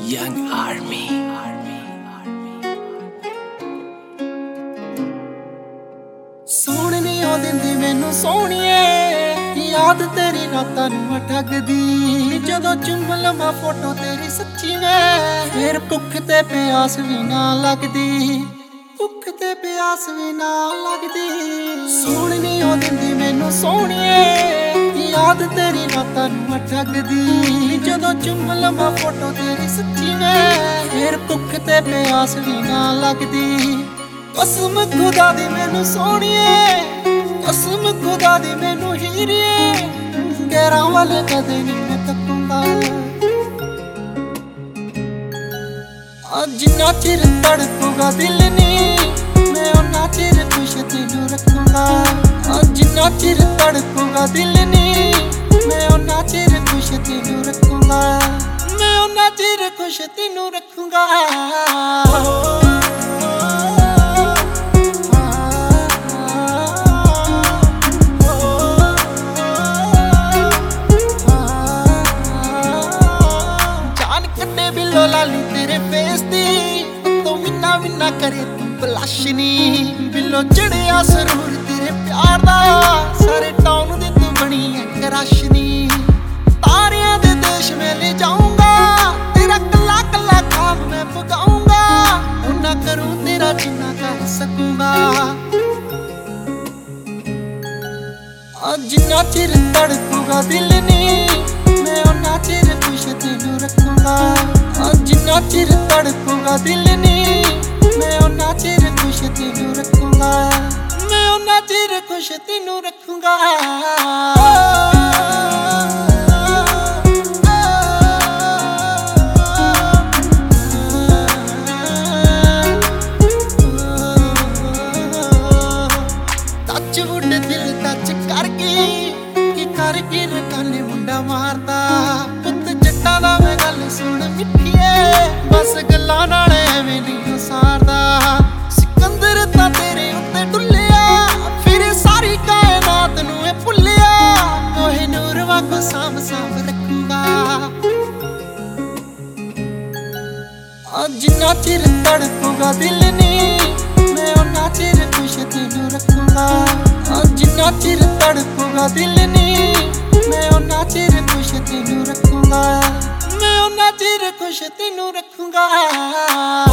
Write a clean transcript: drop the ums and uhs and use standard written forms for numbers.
Young Army. ਸੋਹਣ ਨੀ ਉਹ ਦਿੰਦੀ ਮੈਨੂੰ ਸੋਹਣੀਏ, ਯਾਦ ਤੇਰੀ ਰਾਤਾਂ ਨੂੰ ਠੱਗਦੀ। ਜਦੋਂ ਚੁੰਮ ਲਵਾਂ ਫੋਟੋ ਤੇਰੀ ਸੱਚੀ ਵੇ, ਫੇਰ ਭੁੱਖ ਤੇ ਪਿਆਸ ਵੀ ਨਾ ਲੱਗਦੀ, ਭੁੱਖ ਤੇ ਪਿਆਸ ਵੀ ਨਾ ਲੱਗਦੀ। ਸੋਹਣ ਨੀ ਉਹ ਦਿੰਦੀ ਮੈਨੂੰ ਸੋਹਣੀਏ, ਯਾਦ ਤੇਰੀ ਰਾਤਾਂ ਨੂੰ ਠੱਗਦੀ। ਜਦੋਂ ਚੁੰਮ ਲਵਾਂ ਫੋਟੋ ਤੇਰੀ ਸੱਚੀ ਵੇ, ਫੇਰ ਭੁੱਖ ਤੇ ਪਿਆਸ ਵੀ ਨਾ ਲੱਗਦੀ। ਕਸਮ ਖੁਦਾ ਦੀ ਮੈਨੂੰ ਸੋਹਣੀਏ, ਕਸਮ ਖੁਦਾ ਦੀ ਮੈਨੂੰ ਹੀਰੀਏ, ਗੈਰਾਂ ਵੱਲ ਕਦੇ ਨੀ ਮੈਂ ਤੱਕੂੰਗਾ। ਜਿੰਨਾ ਚਿਰ ਤੜਪੂਗਾ ਦਿਲ ਨੀ, ਮੈਂ ਓਨਾ ਚਿਰ ਖੁਸ਼ ਤੈਨੂੰ ਰੱਖੂੰਗਾ। ਜਿੰਨਾ ਚਿਰ ਤੜਪੂਗਾ ਦਿਲ ਨੀ, ਮੈਂ ਓਨਾ ਚਿਰ ਖੁਸ਼ ਤੈਨੂੰ ਰੱਖੂੰਗਾ, ਮੈਂ ਓਨਾ ਚਿਰ ਖੁਸ਼ ਤੈਨੂੰ ਰੱਖੂੰਗਾ। ਲਾਲੀ ਤੇਰੇ ਫੇਸ ਦੀ ਤੂੰ ਮਿੰਨਾ ਮਿੰਨਾ ਕਰੇ ਤੂੰ ਬਲਸ਼ ਨੀ, ਬਿੱਲੋ ਚੜਿਆ ਸਰੂਰ ਤੇਰੇ ਪਿਆਰ ਦਾ, ਸਾਰੇ ਟਾਊਨ ਦੀ ਤੂੰ ਬਣੀ ਐ ਕਰਸ਼ ਨੀ। ਤਾਰਿਆਂ ਦੇ ਦੇਸ਼ ਮੈਂ ਲੈ ਜਾਊਂਗਾ, ਤੇਰਾ ਕੱਲਾ ਕੱਲਾ ਖਾਬ ਮੈਂ ਪਗਾਊਂਗਾ, ਉਹਨਾਂ ਕਰੂੰ ਤੇਰਾ ਜਿੰਨਾ ਕਰ ਸਕੂੰਗਾ। ਜਿੰਨਾ ਚਿਰ ਤੜਪੂਗਾ ਦਿਲ ਨੀ, ਮੈਂ ਉਹਨਾਂ ਚਿਰ ਖੁਸ਼ ਤੈਨੂੰ ਰੱਖੂੰਗਾ। ਜਿੰਨਾ ਚਿਰ ਤੜਪੂਗਾ ਦਿਲ ਨੀ, ਮੈਂ ਉਹਨਾਂ ਚਿਰ ਖੁਸ਼ ਤੈਨੂੰ ਰੱਖੂੰਗਾ, ਮੈਂ ਉਹਨਾਂ ਚਿਰ ਖੁਸ਼ ਤੈਨੂੰ ਰੱਖੂੰਗਾ। ਟੱਚ ਵੁੱਡ ਦਿਲ ਟੱਚ ਕਰ ਗਈ, ਕੀ ਕਰ ਗਿਰ ਕਾਨੇ ਮੁੰਡਾ ਮਾਰਦਾ। ਪੁੱਤ ਜੱਟਾਂ ਦਾ ਮੈਂ ਗੱਲ ਸੁਣ ਮਿੱਠੀਏ, ਬਸ ਗੱਲਾਂ ਨਾਲ ਐਵੇਂ ਨਹੀਂ ਸਾਰਦਾ। ਸਿਕੰਦਰ ਤਾਂ ਤੇਰੇ ਉੱਤੇ ਡੁੱਲਿਆ, ਫਿਰ ਸਾਰੀ ਕਾਇਨਾਤ ਨੂੰ ਇਹ ਭੁੱਲਿਆ। ਕੋਹੇ ਨੂਰ ਵਾਂਗੂ ਸਾਂਭ ਸਾਂਭ ਰੱਖੂੰਗਾ। ਜਿੰਨਾ ਚਿਰ ਤੜਪੂਗਾ ਦਿਲ ਨੀ, ਮੈਂ ਉਹਨਾਂ ਚਿਰ ਖੁਸ਼ ਤੈਨੂੰ ਰੱਖੂੰਗਾ। ਜਿੰਨਾ ਚਿਰ ਤੜਪੂਗਾ ਦਿਲ ਨੀ, ਮੈਂ ਉਹਨਾਂ ਚਿਰ ਖੁਸ਼ ਤੈਨੂੰ ਰੱਖੂੰਗਾ, ਮੈਂ ਉਹਨਾਂ ਚਿਰ ਖੁਸ਼ ਤੈਨੂੰ ਰੱਖੂੰਗਾ।